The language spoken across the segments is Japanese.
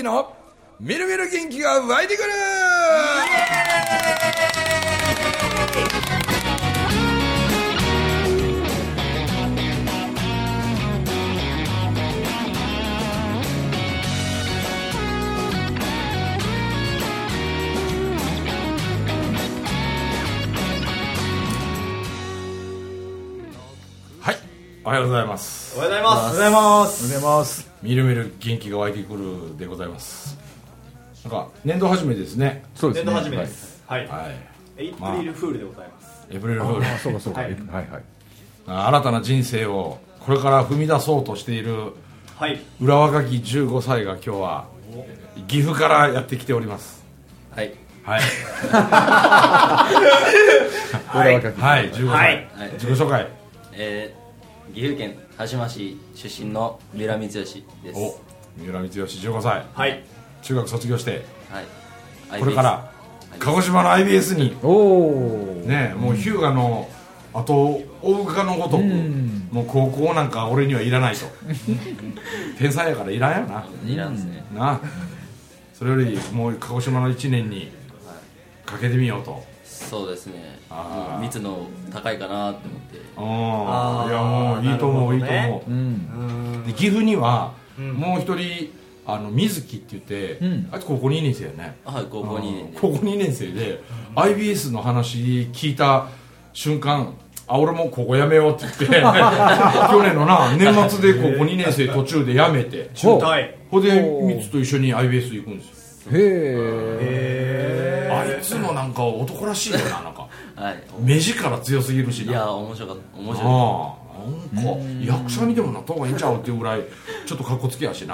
樹のみるみる元気が湧いてくる。はい、おはようございます。 おはようございます。 おはようございます。おはようございます。 みるみる元気が湧いてくるでございます。なんか年度始めですね。 そうですね。 年度始めです。はい。 はい。 エイプリルフールでございます。 エイプリルフール。 あ、そうかそうか。 ははいいはい。 新たな人生をこれから踏み出そうとしているはい。 浦若き15歳が今日は岐阜からやってきております。 はい。 はい。 浦和かき。 はい、15歳。 はい自己紹介。 岐阜県羽島市出身の三浦光義です。 お、三浦光義15歳。 はい。 中学卒業してはい。 これから鹿児島の IBS におお。 ね、もう日向のあと追うかのごとく、もう高校なんか俺にはいらないと。天才やからいらんやな。 いらんですね。 な、それよりもう鹿児島の1年にかけてみようと。 そうですね。 あー密の高いかなって思って。 ああ、いやもういいと思う、いいと思う。で岐阜にはもう一人水木って言って、あいつ高校2年生やね。 はい、高校2年で。 高校2年生で IBS の話聞いた瞬間、あ、俺もここ辞めようって言って去年のな年末で高校2年生途中で辞めて、 ほうはい。 ほんでミツと一緒に IBS 行くんですよ。 へあいつもなんか男らしいよな、なんかはい。 目力強すぎるしな。 いや、面白かった。面白い。 ああ、なんか役者にでもなった方がいいんちゃうっていうぐらいちょっとかっこつけやしな。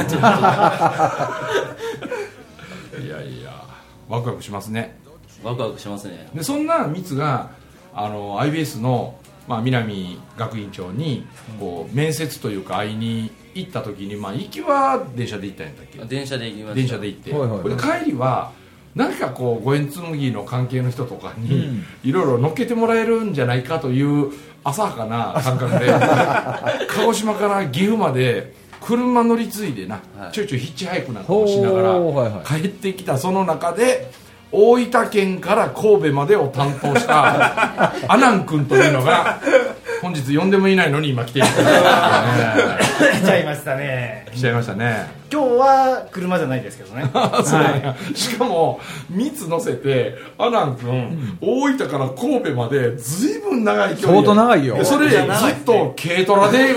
いやいや、ワクワクしますね。 ワクワクしますね。 でそんなミツがIBS の、南学院長にこう面接というか会いに行った時に、行きは電車で行ったんやったっけ。 電車で行きました。 電車で行って、 はいはいはいこれで帰りは何かこう五円紬の関係の人とかにいろいろ乗っけてもらえるんじゃないかという浅はかな感覚で鹿児島から岐阜まで車乗り継いでな、 はいちょいちょいヒッチハイクなんかをしながほうはいはら帰ってきたその中で大分県から神戸までを担当した阿南君というのが本日呼んでもいないのに今来ている、 来ちゃいましたね。 来ちゃいましたね。 今日は車じゃないですけどね。 そうね、しかも蜜乗せて阿南君、大分から神戸までずいぶん長い距離相当長いよでそれずっと軽トラで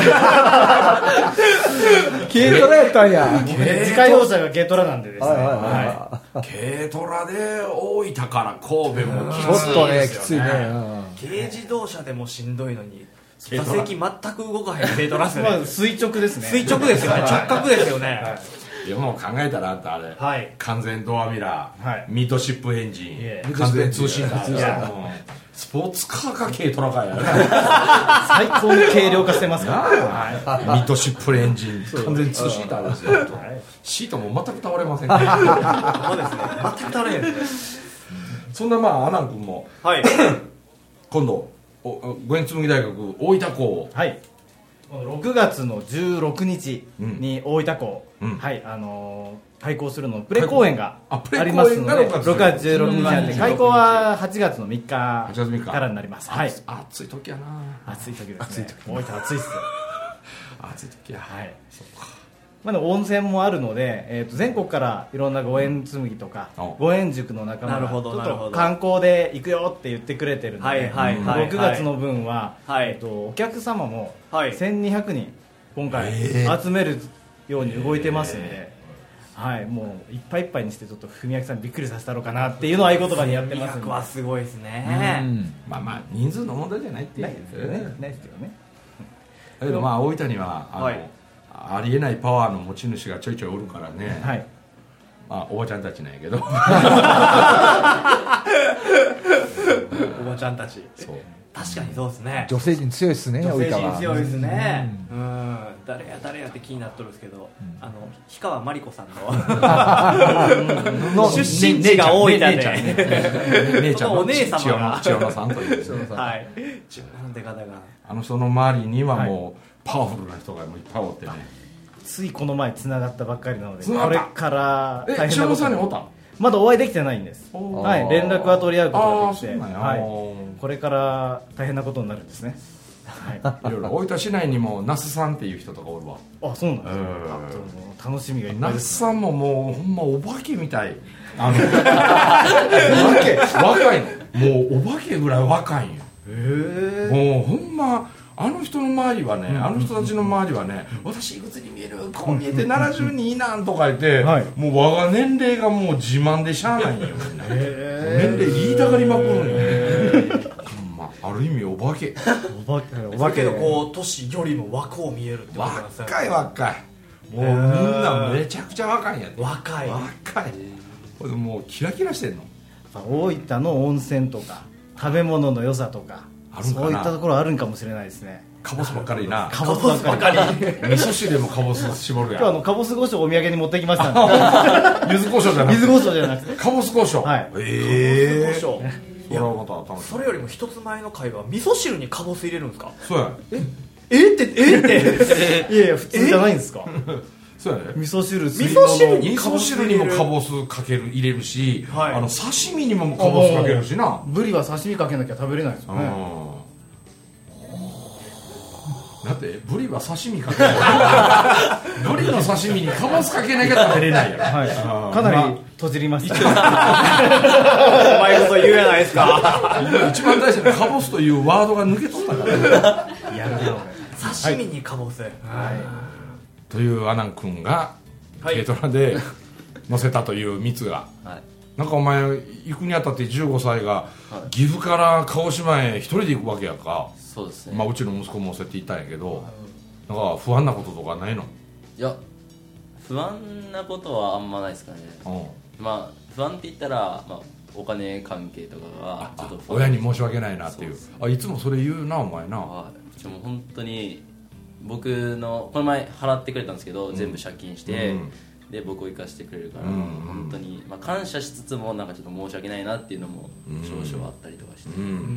軽トラやったんや。 自家用車が軽トラなんでですね。 軽トラで大分から神戸もきちょついっとね、 ですよきついね。 軽自動車でもしんどいのに、座軽トラ席全く動かへん軽トラっすよね。 垂直ですね。 垂直ですよね。直角ですよね。 いやもう考えたらあんたあれ、 はい完全ドアミラー、 はいミッドシップエンジン、 え完全通信だ、 いやスポーツカーか軽トラかやね最高に軽量化してますから。 ミッドシップエンジン完全ツーシーターですよ。シートも全く倒れませんね。 そうですね。全く倒れへんですね。 そんな阿南君もはい。 今度五円紬大学大分校はい。6月の16日に大分港、 うんはい、開校するのプレ公演があプレありますので、 公演が 6月16日なんで、 16 開校は8月の3日 8月3日からになります。はい。 暑い時やな。 暑い時ですね。大分暑いっすよ。 暑い時や。 はい。まだ温泉もあるので、全国からいろんな五円紬とかお五円塾の仲間なるほがちょっどなるほどと観光で行くよって言ってくれてるので、 はいはいはい 6月の分は、 はいお客様もはい 1200人今回集めるように動いてますんで、はい、もういっぱいいっぱいにしてちょっと文明さんびっくりさせたろうかなっていうのを合言葉にやってますんで。 200はすごいですね。 まあ人数の問題じゃないっていうないですよね。ないですよね。 だけど大分にははいありえないパワーの持ち主がちょいちょいおるからね、 はい。 おばちゃんたちなんやけどおばちゃんたち。 そう確かにそうですね。 女性陣強いですね、 女性大分は。 陣強いですね。誰や誰やって気になっとるんですけど、氷川真理子さんの出身地が大分で、 姉ちゃんのお姉様が千代野さんというはい、自分の出方が。 あの人の周りにはもうパワフルな人がもういっぱいおってね、 ついこの前つながったばっかりなので、 繋がったこれから大変な千代ことさんにおったんまだお会いできてないんです。 おーはい、連絡は取り合うことができて、 あーそうなんやはいおー、 これから大変なことになるんですね。はいろいろ大分市内にも那須さんっていう人とかおるわあ、そうなんですね。 うんあともう楽しみがいっぱ那須いです。 さんももうほんまお化けみたい若いのもうお化けぐらい若いんよもうほんまあの人の周りはね、あの人たちの周りはね、私いくつに見えるこう見えて72いいなんとか言って、 はいもう我が年齢がもう自慢でしゃあないんよみんな年齢言いたがりまくるんよほんまある意味お化けお化けだけどこう年よりも若を見えるってことなんですね。 若い若いもうみんなめちゃくちゃ若いんやで若い。 若いこれもうキラキラしてんの大分の温泉とか食べ物の良さとかあるんかなそういったところあるんかもしれないですね。 カボスばっかりなカボスばっかり。 味噌汁でもカボス絞るやん今日カボス胡椒をお土産に持ってきましたんで柚子胡椒じゃなくて水胡椒じゃなくてカボス胡椒はいええそうそれはまた楽しいそれよりも一つ前の会話、味噌汁にカボス入れるんですか？ そうやえっていやいや普通じゃないんですか。 そうやね味噌汁味噌汁に味噌汁にもカボスかける入れるし、 はい刺身にもカボスかけるしなブリは刺身かけなきゃ食べれないですよね。 だってブリは刺身かけないブリの刺身にカボスかけなきゃ食べれないやろはい、かなり閉じりました。 うまいこと言うやないですか。 一番大事なカボスというワードが抜け取ったからねやるよ。 刺身にカボス。 というアナン君がはい軽トラで乗せたという蜜がはいなんかお前行くにあたって15歳がはい岐阜から鹿児島へ一人で行くわけやんか、 そうですね、 まあ、うちの息子もそうやって行ったんやけどなんか不安なこととかないの？ いや不安なことはあんまないですかね。まあ不安って言ったら、まあ、お金関係とかがちょっと不安親に申し訳ないなっていうあいつもそれ言うなお前なはいでも本当に僕のこの前払ってくれたんですけど、全部借金して、 うんで僕を生かしてくれるから、 うん本当に、まあ、感謝しつつもなんかちょっと申し訳ないなっていうのも少々あったりとかして、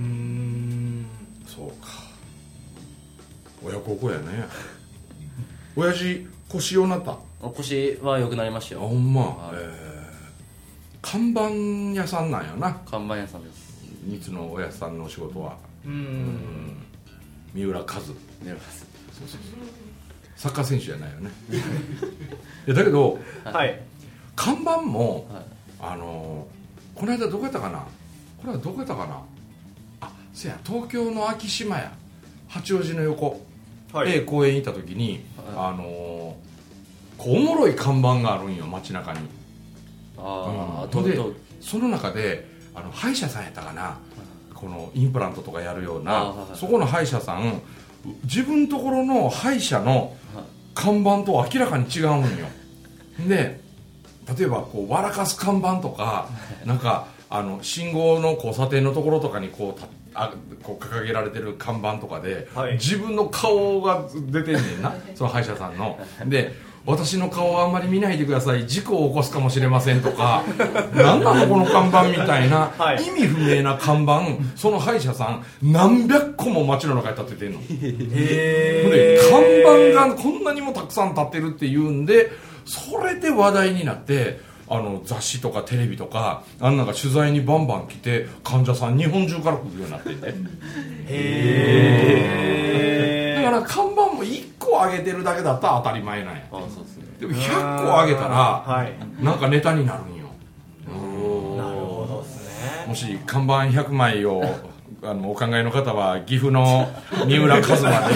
そうか親孝行やね親父腰ようなったあ腰は良くなりましたよ。 ほんま、 はい看板屋さんなんやな看板屋さんです。 三つのおやさんのお仕事は三浦和寝ますサッカー選手じゃないよねいやだけどはい。 看板もはいこの間どこやったかなこれはどこやったかなあせや東京の昭島や八王子の横、 はい公園行った時に、こうおもろい看板があるんよ街中にああ、 でとその中で歯医者さんやったかなこのインプラントとかやるようなそこの歯医者さん自分のところの歯医者の看板と明らかに違うんよで例えばこう笑かす看板とかなんか信号の交差点のところとかにこう掲げられてる看板とかで、 はい自分の顔が出てんねんなその歯医者さんので私の顔はあんまり見ないでください事故を起こすかもしれませんとか何なのこの看板みたいな、 はい意味不明な看板その歯医者さん何百個も街の中に立ててんので看板がこんなにもたくさん立ってるっていうんでそれで話題になって雑誌とかテレビとかあんなが取材にバンバン来て患者さん日本中から来るようになっててだから看板も1個上げてるだけだったら当たり前なんやあそうですね。 でも100個上げたらはい。 なんかネタになるんよなるほどですね。 もし看板100枚をお考えの方は岐阜の三浦一馬で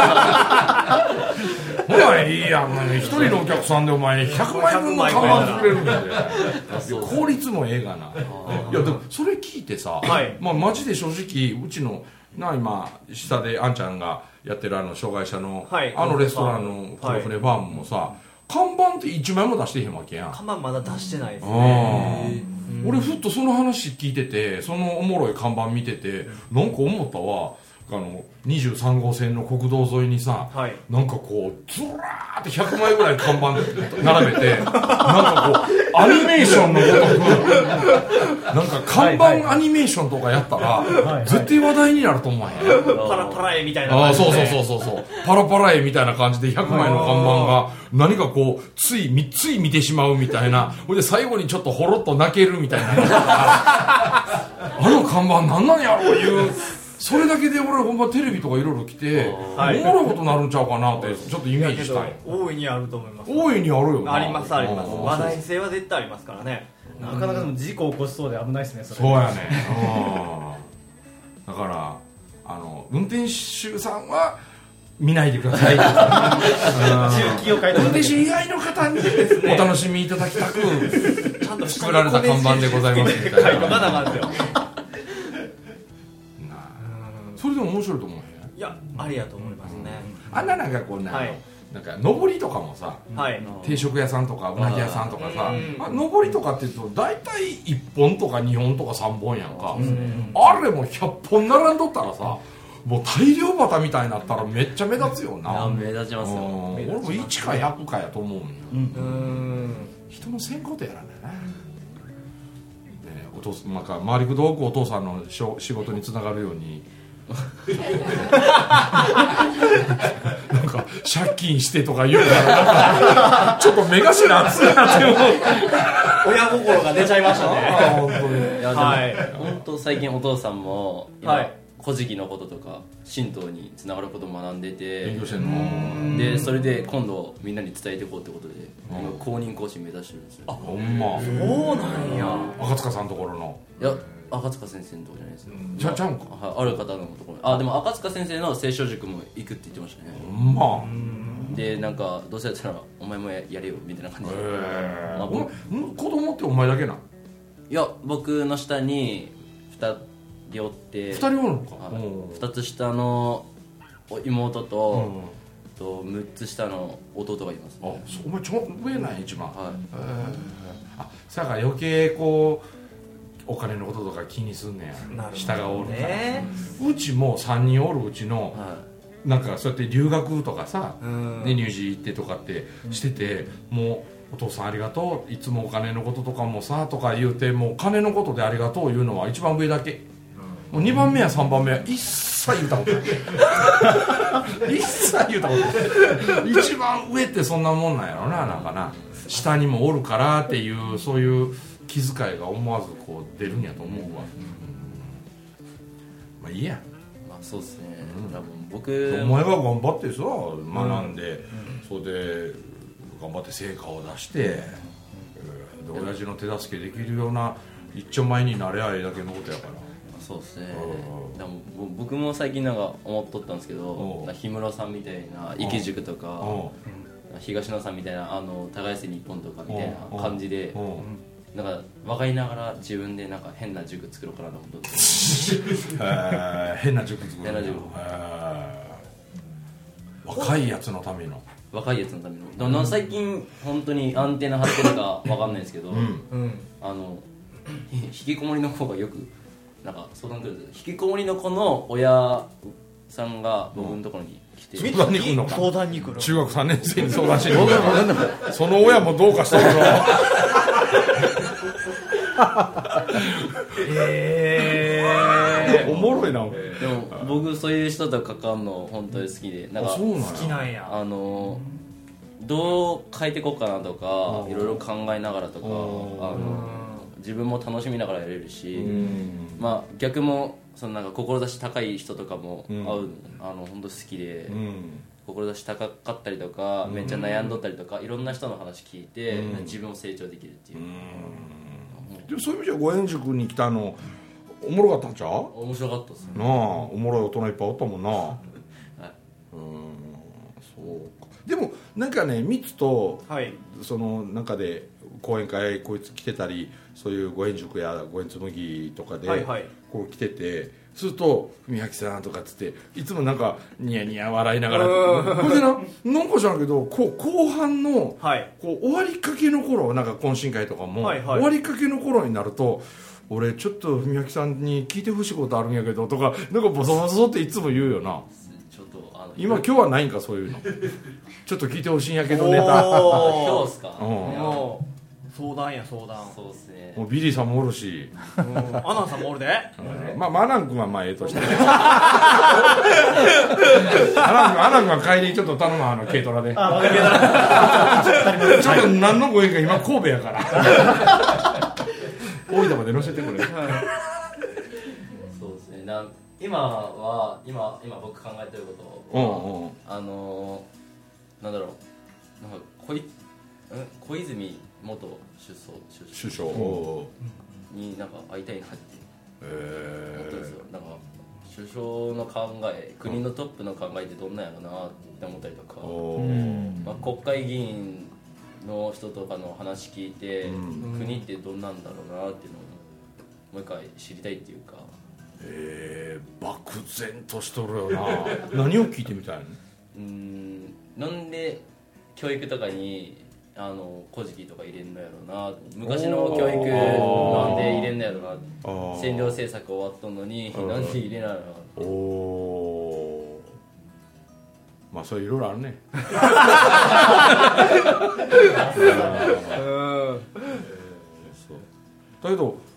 ほらいいやん一人のお客さんでお前100枚分の看板作れるんだよ効率もええがないやでもそれ聞いてさ、 はいまあマジで正直うちの今下であんちゃんがやってる障害者の、 はいレストランの黒船バームもさ、看板って1枚も出してへんわけやん看板まだ出してないですね。 俺ふっとその話聞いててそのおもろい看板見ててなんか思ったわ 23号線の国道沿いにさ、 はい、 なんかこうずらーって100枚ぐらい看板並べてなんかこうアニメーションのごとくなんか看板アニメーションとかやったら絶対話題になると思わへん。 パラパラ絵みたいな感じで、 そうパラパラ絵みたいな感じで100枚の看板が何かこうつい見てしまうみたいな、ほいで最後にちょっとほろっと泣けるみたいなあの看板なんなんやろういう、それだけで俺ほんまテレビとかいろいろ来ておもろいことになるんちゃうかなってちょっとイメージしたい。 大いにあると思います。 大いにあるよな。 ありますあります。話題性は絶対ありますからね。 なかなかでも事故起こしそうで危ないですね。 そうやね。だから運転手さんは見ないでください。 重機を書いて運転手以外の方にお楽しみいただきたくちゃんと作られた看板でございますみたいな。 まだまだですよ。 それでも面白いと思うね。 いや、ありやと思いますね。 あんななんかこうなんか上りとかもさ、定食屋さんとかうなぎ屋さんとかさ、上りとかって言うと大体1本とか2本とか3本やんか。あれも100本並んどったらさ、もう大量バタみたいになったらめっちゃ目立つよな。 目立ちますよ。 俺も1か100かやと思うんよ。人のせんことやらないな。お父さんなんか回りくどくお父さんの仕事につながるようになんか借金してとか言うからなんかちょっと目頭熱いなって思う。 親心が出ちゃいましたね。 本当に。 いやでも本当最近お父さんも今古事記のこととか神道につながることを学んでて勉強してんの。 でそれで今度みんなに伝えていこうってことで今公認講師目指してるんですよ。 あ、ほんま。 そうなんや。 赤塚さんのところの。 いや赤塚先生のところじゃないですよ。 じゃちゃうんか。 ある方のところ。あでも赤塚先生の聖書塾も行くって言ってましたね。 ほんま。 でなんかどうせやったらお前もやれよみたいな感じで。 子供ってお前だけなん？ いや僕の下に2人おって。 2人おるのか。 2つ下の妹と6つ下の弟がいます、ね。 あ、お前ちょっと上なん一番。 はい。 あ、そやから余計こうお金のこととか気にすんねや。下がおるから。うちも3人おるうちの。なんかそうやって留学とかさ、で入試行ってとかってしてて、もうお父さんありがとう、いつもお金のこととかもさとか言うて、もう金のことでありがとう言うのは一番上だけ。もう2番目や3番目は一切言ったことない一切言ったことない。一番上ってそんなもんなんやろな。なんかな、下にもおるからっていうそういう気遣いが思わずこう出るんやと思うわ。まあいいや。 まあそうですね。多分僕お前が頑張ってさ学んで、それで頑張って成果を出して、で親父の手助けできるような一丁前になれ合いだけのことやから。 そうですね。でも僕も最近なんか思っとったんですけど、氷室さんみたいな池塾とか東野さんみたいな耕せ日本とかみたいな感じで、なんか分かりながら自分でなんか変な塾作ろうかなと思って変な塾作る。 変な塾。 若いやつのための。 若いやつのための。でも最近本当にアンテナ張ってるか分かんないですけど、引きこもりの子がよくなんか相談来るんです。引きこもりの子の親さんが僕のところに来て、 相談に来るのか。 相談に来る。 中学3年生に相談しに来る。その親もどうかしたの。おもろいな。 でも僕そういう人と関わるの本当に好きで、なんか好きなんや。 どう変えていこうかなとかいろいろ考えながらとか自分も楽しみながらやれるし、まあ逆もそのなんか志高い人とかも会う本当好きで、志高かったりとかめっちゃ悩んどったりとかいろんな人の話聞いて自分も成長できるっていう。 でもそういう意味じゃ五円塾に来たのおもろかったんちゃう？ 面白かったですね。 なあ、おもろい大人いっぱいおったもんな。はい、そうか。でもなんかね、ミツと、その中で講演会こいつ来てたり、そういう五円塾や五円紬とかでこう来てて、すると文明さんとかっつっていつもなんかニヤニヤ笑いながら、これでなんか知らんけど、こう後半の、こう終わりかけの頃、なんか懇親会とかも、終わりかけの頃になると俺ちょっと文明さんに聞いてほしいことあるんやけどとかなんかボソボソっていつも言うよな。 ちょっと今日はないんかそういうのちょっと聞いてほしいんやけどネタ。 今日っすか。 もう相談や相談。 そうですね。 もうビリーさんもおるし、 アナンさんもおるで。 まあマナン君はまあええとしてアナン君は帰りにちょっと頼む軽トラで。ちょっと何のご縁か今神戸やから大分まで乗せてくれ。 そうですね。今僕考えてることは、なんだろう、なんか小泉元首相になんか会いたいなって思ったんですよ。なんか首相の考え、国のトップの考えってどんなんやろなって思ったりとか、国会議員の人とかの話聞いて、国ってどんなんだろうなっていうのをもう一回知りたいっていうか。 漠然としとるよな何を聞いてみたいの？ なんで教育とかに古事記とか入れんのやろうな。昔の教育なんで入れんのやろうな。占領政策終わっとんのになんで入れないの。 まあそれいろいろあるねだけど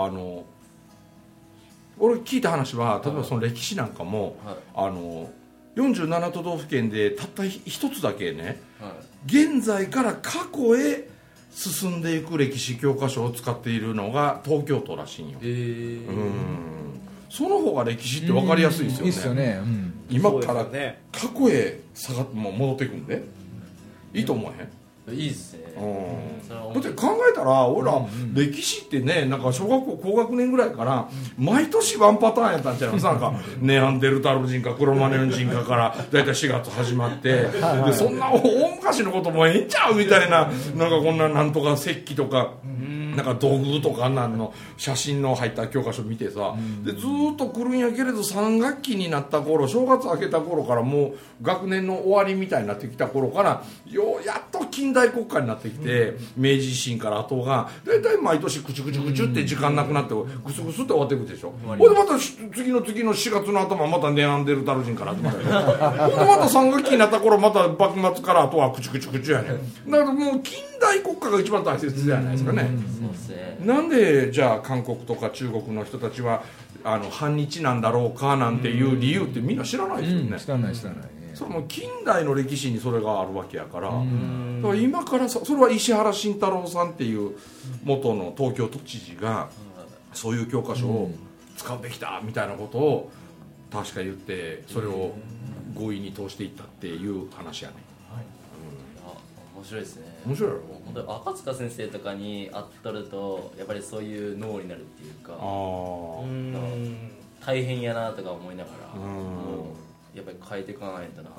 俺聞いた話は例えばその歴史なんかも、47都道府県でたった一つだけね、現在から過去へ進んでいく歴史教科書を使っているのが東京都らしいんよ。その方が歴史って分かりやすいですよね。 いいっすよね。 今から過去へ戻っていくんでいいと思わへん？ いいっすね。 だって考えたら俺ら歴史ってね、なんか小学校高学年ぐらいから毎年ワンパターンやったんちゃいます？なんかネアンデルタル人かクロマニョン人かからだいたい4月始まってでそんな大昔のこともええんちゃうみたいな、なんかこんななんとか石器とかなんか道具とかあんなんの写真の入った教科書見てさ、でずーっと来るんやけれど3学期になった頃、正月明けた頃からもう学年の終わりみたいになってきた頃からやっと近代国家になってきて、明治維新から後がだいたい毎年クチュクチュクチュって時間なくなってグスグスって終わっていくでしょ。ほんでまた次の4月の頭またネアンデルタル人から始まるほんでまた3学期になった頃また幕末から後はクチュクチュクチュやねん。だからもう近代国家が一番大切じゃないですかね。なんでじゃあ韓国とか中国の人たちは反日なんだろうかなんていう理由ってみんな知らないですよね。 知らないね。 それも近代の歴史にそれがあるわけやから、だから今からそれは石原慎太郎さんっていう元の東京都知事がそういう教科書を使うべきだみたいなことを確か言って、それを合意に通していったっていう話やね。 面白いですね。 面白いやろ。 本当に赤塚先生とかに会っとるとやっぱりそういう脳になるっていうか、大変やなとか思いながら、もうやっぱり変えていかないとな。なる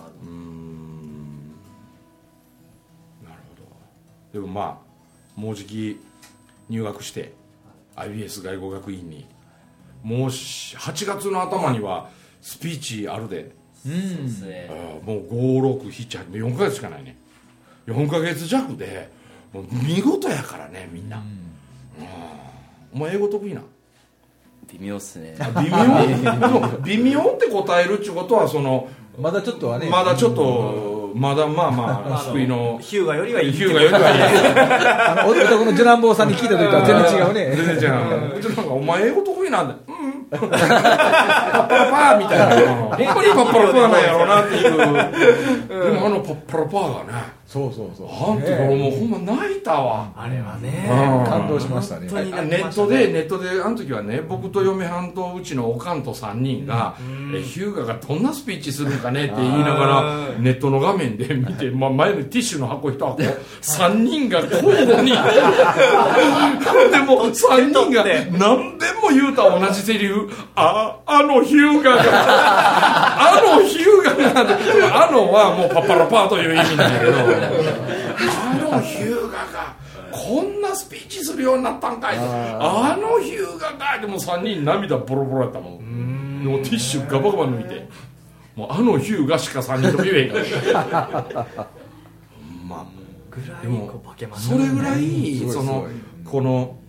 ほど。でもまあもうじき入学して IBS 外語学院にもう8月の頭にはスピーチあるで。 そうですね。 もう5、6、7、8、4ヶ月しかないね。4ヶ月弱でもう見事やからねみんな。お前英語得意な？ 微妙っすね。 微妙って答えるっていうことはまだちょっとはね。 まだちょっとまだまあ救いのヒューガよりはいい。 ヒューガよりはいい。 男のジュランボーさんに聞いた時とは全然違うね。 全然違う。うちなんかお前英語得意なんだ。パッパラパーみたいな。ほんまにパッパラパーなんやろうなっていう。でもパッパラパーがね。 そうあんたもうほんま泣いたわ。 あれはね、 感動しましたね。 ネットであの時はね、僕と嫁はんとうちのおかんと3人がヒューガがどんなスピーチするんかねって言いながらネットの画面で見て、前のティッシュの箱1箱3人が交互にでも3人が何でも言うた同じセリフ、あのヒューガがあのヒューガがあのはもうパッパラパーという意味なんだけどあのヒューガがこんなスピーチするようになったんかい、あのヒューガかい。でも3人涙ボロボロやったもん。でもティッシュガバガバ抜いて、もうあのヒューガしか3人とも言えへんからまあぐらいでも化けますそれぐらいこの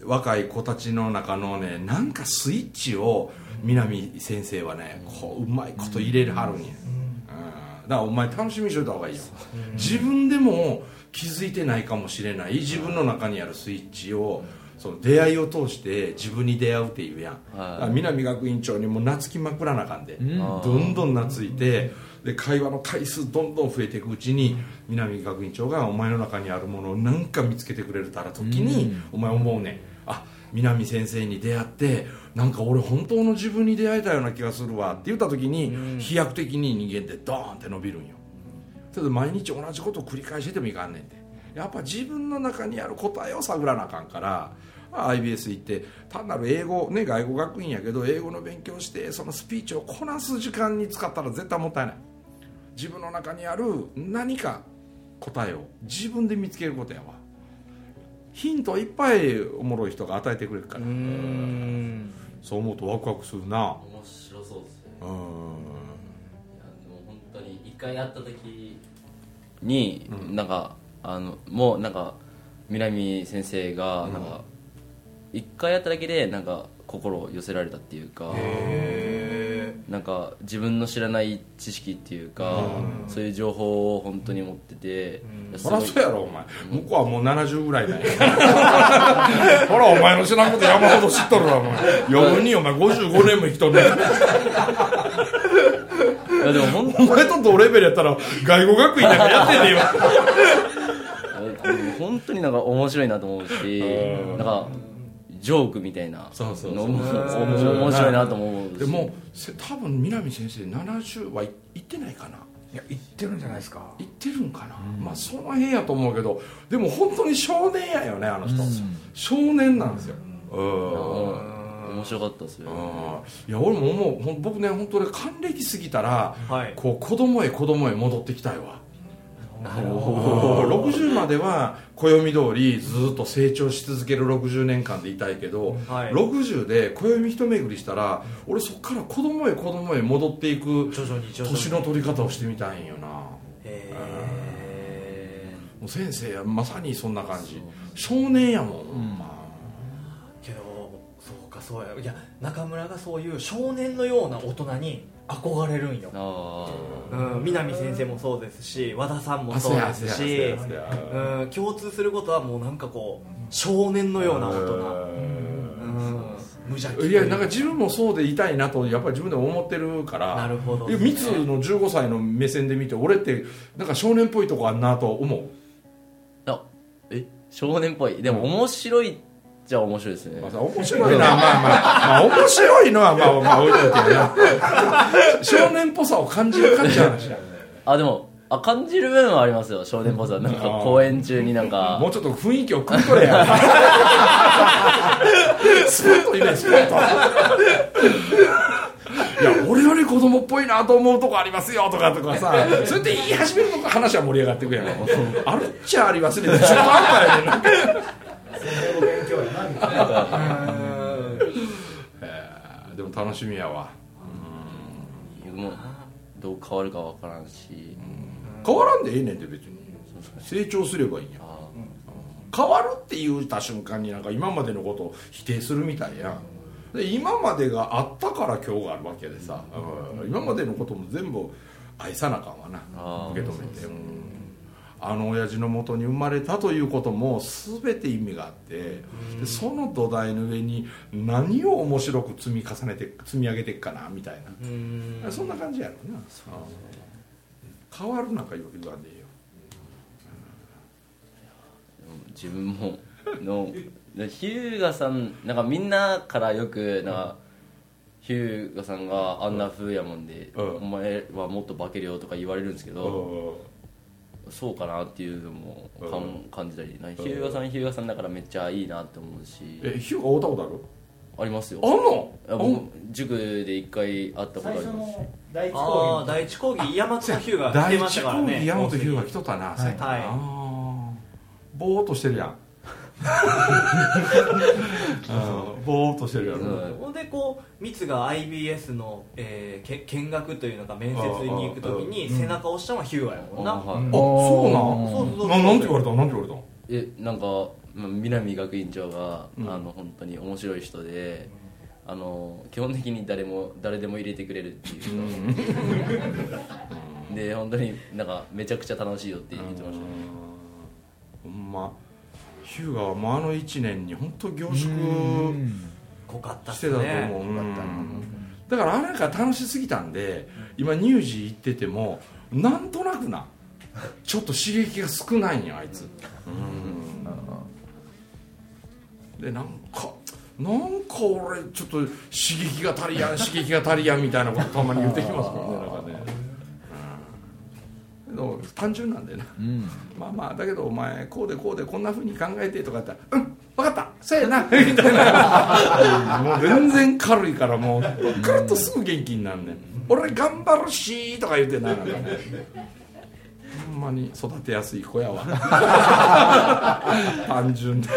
若い子たちの中のねなんかスイッチを南先生はねこううまいこと入れるはるんや、だからお前楽しみにしといた方がいいよ、自分でも気づいてないかもしれない自分の中にあるスイッチをその出会いを通して自分に出会うっていうやん、だから南学院長にも懐きまくらなあかんで、どんどん懐いてで会話の回数どんどん増えていくうちに南学院長がお前の中にあるものを何か見つけてくれたら時にお前思うねん、あ南先生に出会ってなんか俺本当の自分に出会えたような気がするわって言った時に飛躍的に人間ってドーンって伸びるんよ。ただ毎日同じことを繰り返しててもいかんねんて、やっぱ自分の中にある答えを探らなあかんから、IBS 行って単なる英語ね外語学院やけど英語の勉強してそのスピーチをこなす時間に使ったら絶対もったいない。自分の中にある何か答えを自分で見つけることやわ。ヒントいっぱいおもろい人が与えてくれるから、そう思うとワクワクするな。 面白そうですね。いやでも本当に一回会った時に、なんかもうなんか南先生がなんか一回会っただけでなんか心を寄せられたっていうか、なんか自分の知らない知識っていうか、そういう情報を本当に持ってて、 そりゃそうやろお前、向こうはもう70ぐらいだよほらお前の知らんこと山ほど知っとるわお前余分にお前55年も生きとんねんいやでもお前と同レベルやったら外語学院なんかやってんねんよ本当になんか面白いなと思うし、なんかジョークみたいなのも面白いなと思うし、 でも多分南先生70は行ってないかな。 いや言ってるんじゃないですか。 行ってるんかな、まあその辺やと思うけど、でも本当に少年やよねあの人、少年なんですよ。 面白かったですよ。 いや俺も思う、僕ね本当に還暦過ぎたら、こう子供へ戻ってきたいわ。60までは暦通りずっと成長し続ける60年間でいたいけど、60で暦一巡りしたら俺そっから子供へ戻っていく年の取り方をしてみたいんよな。もう先生はまさにそんな感じ、少年やもん、 けどそうや、いや中村がそういう少年のような大人に憧れるんよ。南先生もそうですし和田さんもそうですし、共通することはもうなんかこう少年のような大人、無邪気。 いやなんか自分もそうでいたいなとやっぱり自分でも思ってるから。 なるほど、ね、 ミツの15歳の目線で見て俺ってなんか少年っぽいとこあんなと思う。 少年っぽい、でも面白いじゃあ面白いですね。 面白いなまあ面白いのはまあ置いといてな少年っぽさを感じる話だ。 でも感じる部分はありますよ、少年っぽさ。なんか公演中になんかもうちょっと雰囲気を汲み取れやスポッといないスポッといや俺より子供っぽいなと思うとこありますよとかさそうやって言い始めると話は盛り上がっていくやんあるっちゃありますね中途半端やねんな勉強やなみたいなでも楽しみやわ。 もうどう変わるか分からんし、 変わらんでええねんって別に成長すればいいんや。変わるって言った瞬間になんか今までのことを否定するみたいやん。で今までがあったから今日があるわけでさ、今までのことも全部愛さなあかんわな、受け止めて。あの親父の元に生まれたということも全て意味があって、でその土台の上に何を面白く積み上げていくかなみたいな、そんな感じやろな。変わるなんか言わんでいいよ。 自分も日向さんなんかみんなからよくなんか日向さんがあんな風やもんで、お前はもっと化けるよとか言われるんですけど、そうかなっていうのも感じたり、日向さんだからめっちゃいいなって思うし。 日向会ったことある？ ありますよ。 あんの？ 僕塾で一回会ったことありますし。 第一講義大和日向来てましたからね。 第一講義大和日向来とったな。ぼーっとしてるやんぼーっとしてるやろ。 ほんでこうミツが IBS の、見学というのか面接に行くときに背中を押したのは日向やもんな。 そうなん？なんて言われた？ なんか南学院長が、本当に面白い人で、基本的に誰でも入れてくれるっていう人、で本当になんかめちゃくちゃ楽しいよって言ってましたね。 ほんまヒューガはもう1年に本当凝縮濃かったっしてたと思う、だからあれが楽しすぎたんで、今乳児行っててもなんとなくなちょっと刺激が少ないんよあいつ。でなんか俺ちょっと刺激が足りやんみたいなことたまに言ってきますもんね。なんかね、単純なんでね、まあだけどお前こうでこんな風に考えてとか言ったら分かったそうやなみたいなもう全然軽いからもうくるっとすぐ元気になんねん。俺頑張るしとか言ってなんかね、ほんまに育てやすい子やわ単純で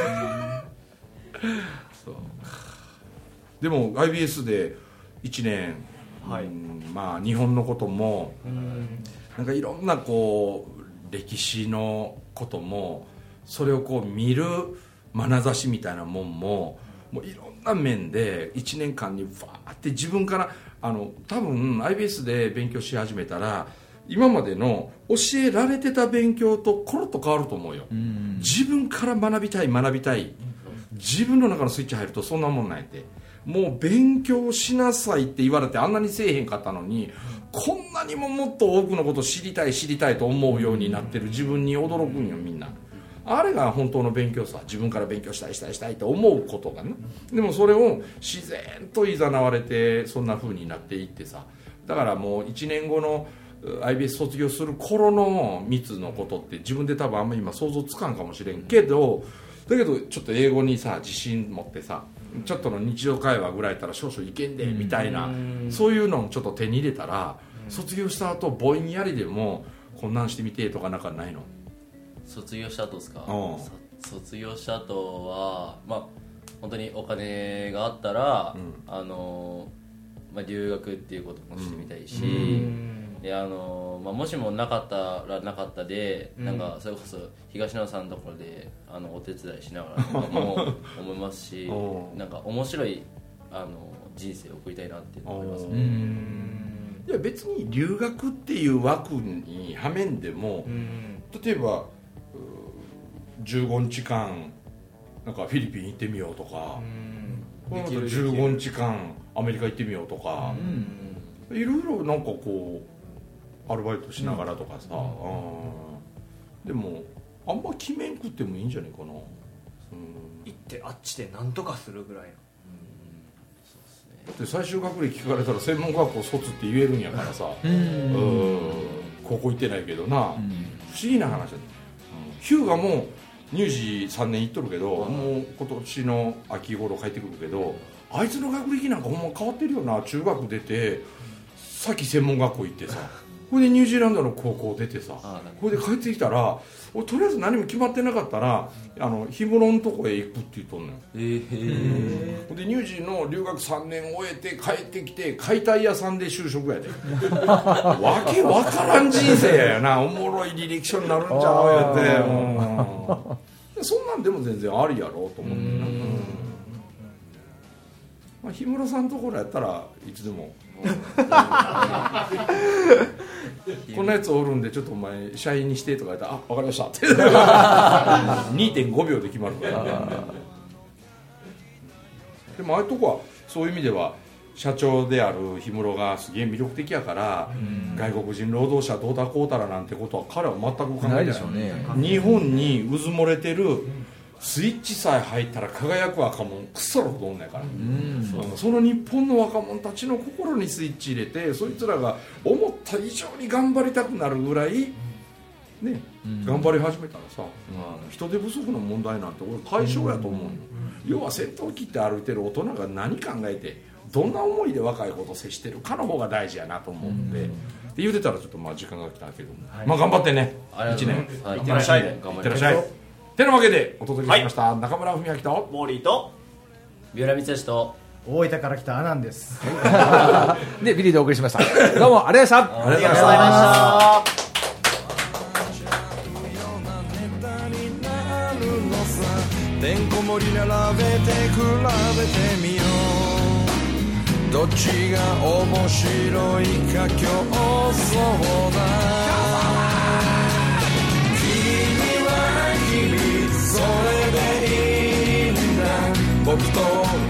そうでも IBS で1年、まあ日本のこともなんかいろんなこう歴史のこともそれをこう見る眼差しみたいなもんもいろんな面で1年間にバーって自分から多分 IBS で勉強し始めたら今までの教えられてた勉強とコロッと変わると思うよ。自分から学びたい自分の中のスイッチ入るとそんなもんないって、もう勉強しなさいって言われてあんなにせえへんかったのにこんなにももっと多くのことを知りたいと思うようになってる自分に驚くんよみんな。あれが本当の勉強さ。自分から勉強したいと思うことがね。でもそれを自然と誘われてそんな風になっていってさ、だからもう1年後の IBS 卒業する頃の密のことって自分で多分あんまり今想像つかんかもしれんけど、だけどちょっと英語にさ自信持ってさちょっとの日常会話ぐらいやったら少々いけんでみたいな、そういうのをちょっと手に入れたら卒業した後ぼんやりでもこんなんしてみてとかなんかないの？ 卒業した後ですか？卒業した後はまあ本当にお金があったら、留学っていうこともしてみたいし、でもしもなかったらなかったで、なんかそれこそ東野さんのところでお手伝いしながらとかも思いますしなんか面白い人生を送りたいなって思いますね。 いや別に留学っていう枠にはめんでも、例えば15日間なんかフィリピン行ってみようとか、15日間アメリカ行ってみようとか、いろいろなんかこうアルバイトしながらとかさ、でもあんま決めんくってもいいんじゃないかな。 行ってあっちで何とかするぐらいの。 だって最終学歴聞かれたら専門学校卒って言えるんやからさ、高校行ってないけどな、不思議な話だ。ヒューガも入試3年行っとるけど、もう今年の秋頃帰ってくるけど、あいつの学歴なんかほんま変わってるよな。中学出てさっき専門学校行ってさ、これでニュージーランドの高校出てさ、これで帰ってきたら俺とりあえず何も決まってなかったら氷室のとこへ行くって言っとんのよ。でニュージーの留学3年終えて帰ってきて解体屋さんで就職やでわけわからん人生やな。おもろい履歴書になるんじゃろうやってそんなんでも全然ありやろうと思ってな、氷室さんのところやったらいつでもこんなやつおるんでちょっとお前社員にしてとか言ったら分かりましたって2.5 秒で決まるからでもああいうとこはそういう意味では社長である氷室がすげえ魅力的やから、外国人労働者どうだこうたらなんてことは彼は全く考えてないでしょうね。日本にうずもれてるスイッチさえ入ったら輝く若者くっそろほどおんねんから、その日本の若者たちの心にスイッチ入れて、そいつらが思った以上に頑張りたくなるぐらいね、頑張り始めたらさ、人手不足の問題なんて俺解消やと思う、要は戦闘機って歩いてる大人が何考えてどんな思いで若い子と接してるかの方が大事やなと思うんで、って言うてたらちょっとまあ時間が来たけど、まあ頑張ってね、1年いってらっしゃい、いってらっしゃい。てなわけでお届けしました、中村文明とモーリーと三浦光義と大分から来たアナンですでビリーでお送りしました。どうもありがとうございました。 ありがとうございました。 てみよう、どっちが面白いか競争だ。君は君、それでいいんだ。僕と